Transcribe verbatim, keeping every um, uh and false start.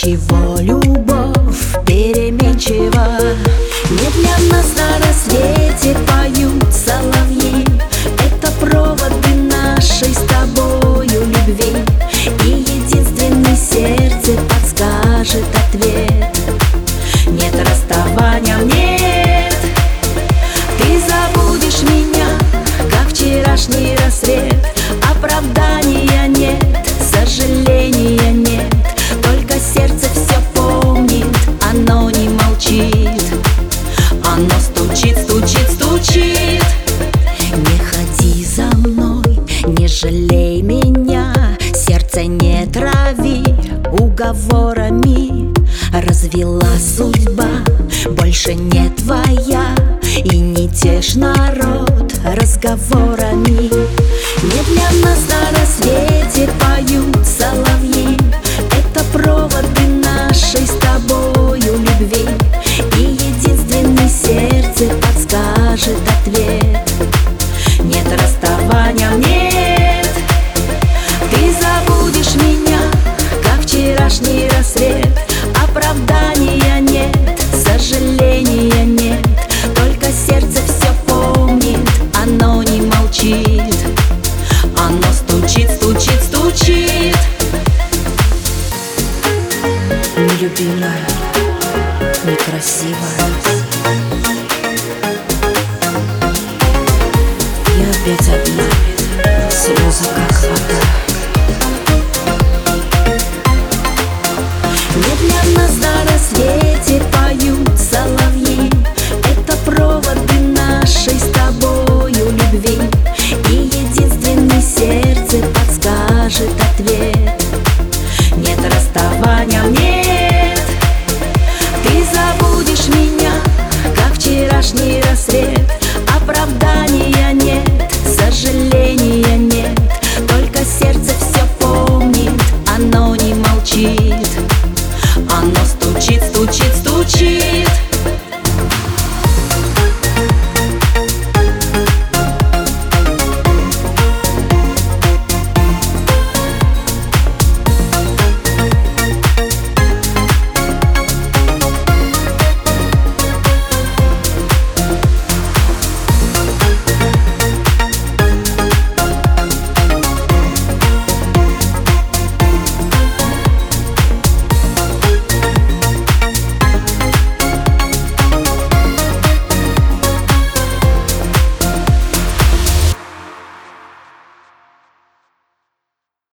чего любовь переменчива. Не для нас на рассвете поют соловьи. Это проводы нашей с тобою любви. И единственный сердце подскажет ответ. Нет расставания, нет. Ты забудешь меня, как вчерашний рассвет. Оправдания нет, сожаления нет. Только сердце все помнит, оно не молчит. Оно стучит, стучит, стучит. Не ходи за мной, не жалей меня. Сердце не трави уговорами. Развела судьба, больше не твоя. И не тешь народ разговорами. Не для нас на рассвете поют соловьи. Это проводы нашей с тобою любви. И единственный сердце подскажет ответ. Нет расставания, нет. Ты забудешь меня, как вчерашний рассвет. Оправдания нет, сожаления нет. Только сердце все помнит, оно не молчит. Оно стучит, стучит, стучит. Нелюбимая, некрасивая, я опять одна, слезы как вода. Не для нас на рассвете поют соловьи. Это проводы нашей с тобою любви. И единственный сердце подскажет ответ. Нет расставания, нет.